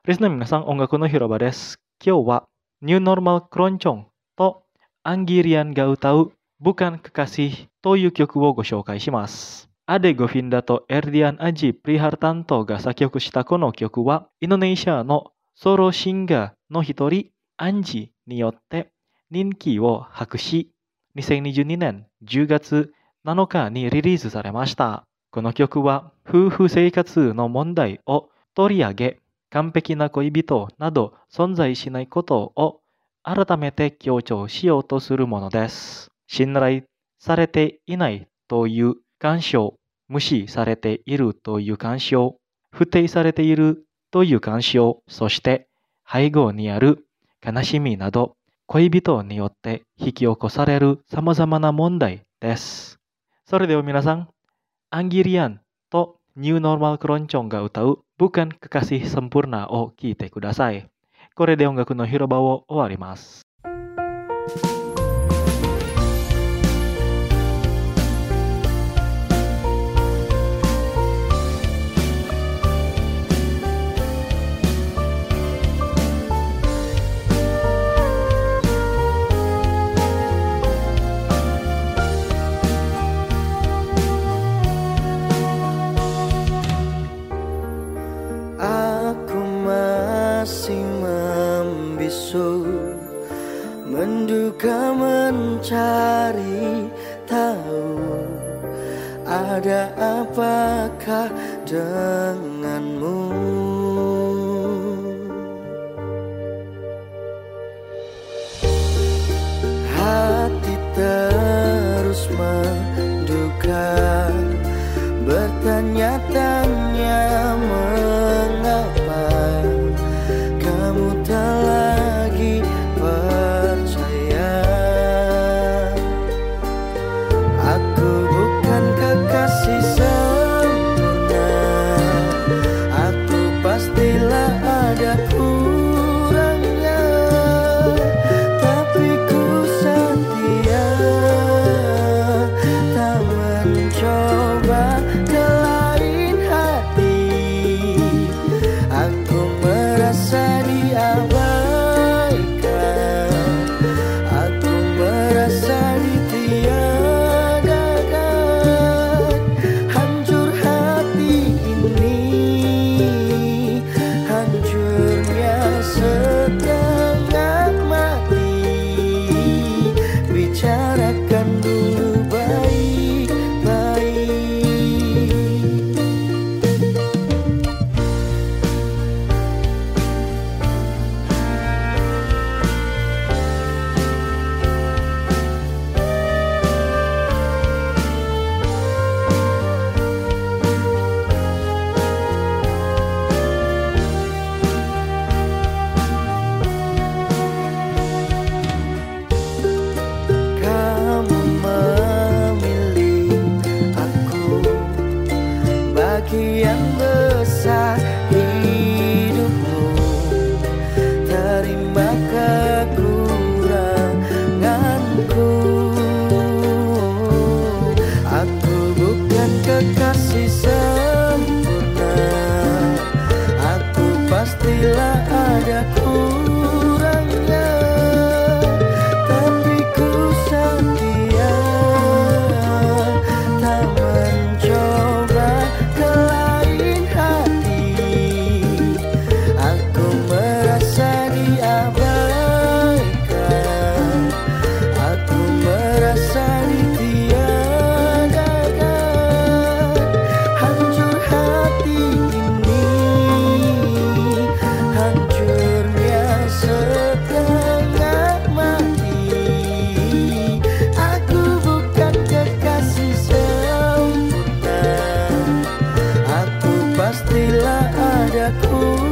リスナーの皆さん、音楽の広場です。今日はニューノーマルクロンチョンとアンギリアンが歌うBukan Kekasihという曲をご紹介します。アデ・ゴフィンダとエルディアン・アジ・プリハルタントが作曲したこの曲は、インドネシアのソロシンガーの一人、アンジによって人気を博し、2022年10月7日にリリースされました。この曲は夫婦生活の問題を取り上げ、完璧な恋人など存在しないことを改めて強調しようとするものです。信頼されていないという感傷、無視されているという感傷、不定されているという感傷、そして背後にある悲しみなど、恋人によって引き起こされる様々な問題です。それでは皆さん、アンギリアンとニューノーマルクロンチョンが歌うBukan Kekasih Sempurna を聴いてください。これで音楽の広場を終わります。 Masih membisu, menduga mencari tahu ada apakah denganmu. Hati terus menduga, bertanya-tanya mengapa kamu tak lagi percaya. Aku bukan kekasih sempurna, aku pastilah ada kurangnya, tapi ku setia tak mencoba ke lain hati. Aku merasa diabaikan, aku merasa ditiadakan. Hancur hati ini, hancurnya setengah mati. Bicarakan dulu baik-baik. Kamu memilih aku, bagian besar hidupmu. Terima kekuranganku. Aku bukan kekasih sempurna, aku pastilah ada kurangnya, tapi ku setia tak mencoba ke lain hati. Aku merasa diabaikan, aku merasa ditiadakan. Hancur hati ini, hancurnya setengah mati. Aku bukan kekasih sempurna, aku pastilah ada kurangnya.